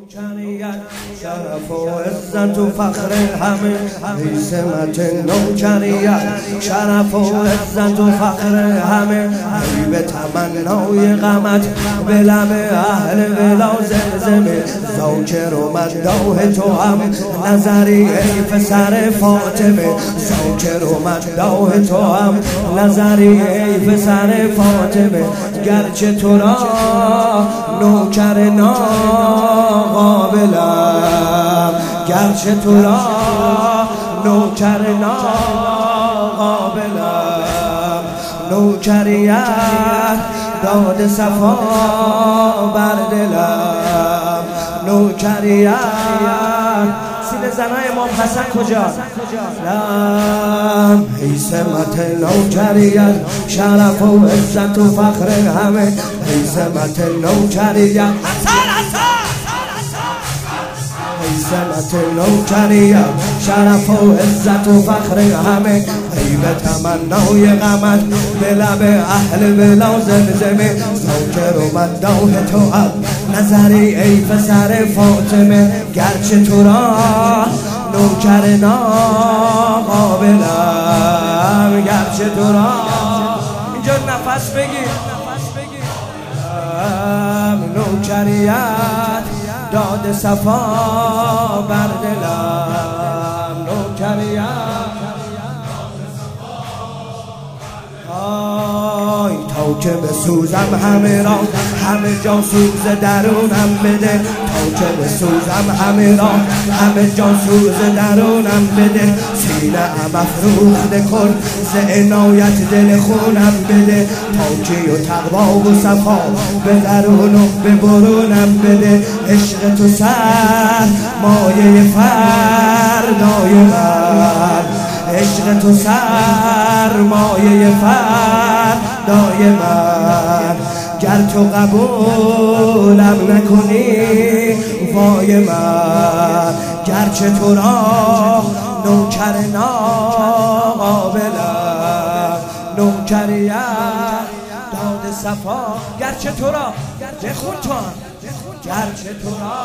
نوکریت شرف و عزت و فخر همه عظمت نوکریت شرف و عزت و فخر همه به تمنای غمت به لب اهل ولا زمزمه زوجر و مداح تو هم نظری ای پسر فاطمه زوجر و مداح تو هم نظری ای پسر فاطمه گرچه تو را نوکر ناقابلم گرچه تو را نوکر ناقابلم نوکریت داد صفا بر دلم نوکریت سینه زنای امام حسن کجا؟ لم عظمت نوکریت شرف و عزت و فخر همه عظمت نوکریت عظمت نوکریت شرف و عزت و فخر همه به تمنای غمت به لب اهل بلا زمزمه زوجر و مداح تو هم نظری ای پسر فاطمه گرچه تو را نوکر ناقابلم گرچه تو را اینجا نفس بگیر نوکریت داد صفا بر دلم نوکریت تا که بسوزم همه را همه جا سوز درونم بده تا که بسوزم همه را همه جا سوز درونم بده سینه ام افروخته کن ز عنایت دل خونم بده پاکی و تقوا و صفا به درون و به برونم بده عشق تو سر مایه فردای من عشق تو سرمایه فردای من گر تو قبولم نکنی وای من گرچه تو را نوکر ناقابلم نوکریت داد صفا گرچه تو را بخون تو هم گرچه تو را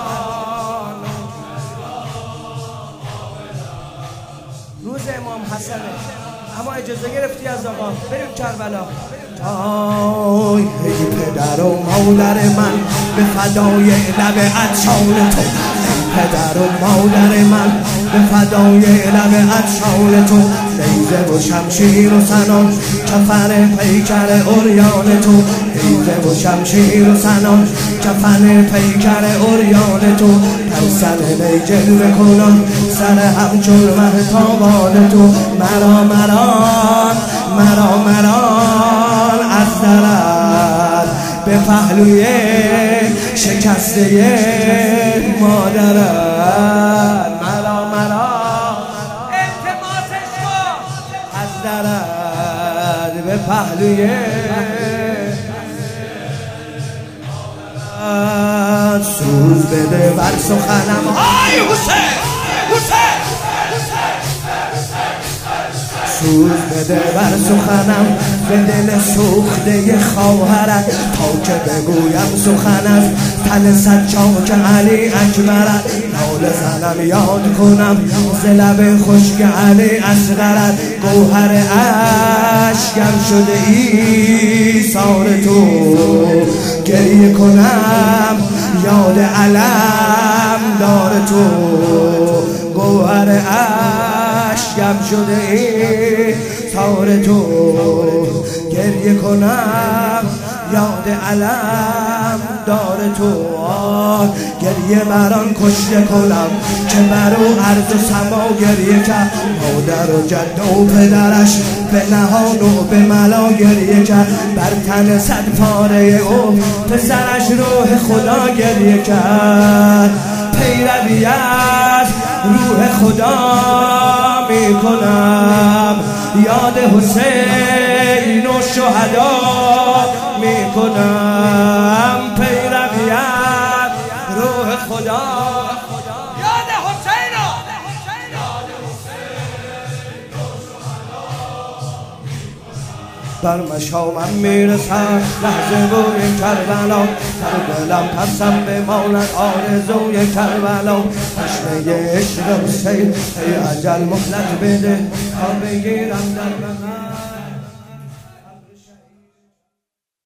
روز امام حسنه اما اجازه گرفتی از آقا بریم کربلا آی ای پدر و مادر من به فدای لب عطشان تو ای پدر و مادر من به فدای لب عطشان تو نیزه و شمشیر و سنان کفن پیکر عریان تو نیزه و شمشیر و سنان کفن پیکر عریان تو در سر می جلوه کنان سر همچون مهتابان تو مرا از درد به پهلوی شکسته مادرم مرا التماسش کن از درد به پهلوی سوز بده بر سخنم های حسین سوز بده بر سخنم به دل سوخته خواهرت تا که بگویم سخن از تن سجاک علی اکبرت ناله زنم یاد کنم ز لب خشک علی اصغرت گوهر اشکم شده ایثار تو گریه کنم یاد علم دار تو گوهر اشکم شده ایثار تو گریه کنم یاد علم دار تو گریه بران کشته کنم که برو عرض و سما گریه کرد مادر و جد و پدرش به نهان و به ملا گریه کرد بر تن صد پاره او پسرش روح خدا گریه کرد پیروی از روح خدا می کنم یاد حسین و شهدا می کنم پیروی از روح خدا یاد حسین بر مشامم میرسد لحظه بوی کربلا در دلم پسم بماند آرزوی کربلا تشنه عشق حسین ای اجل مهلت بده تا بگیرم در بغل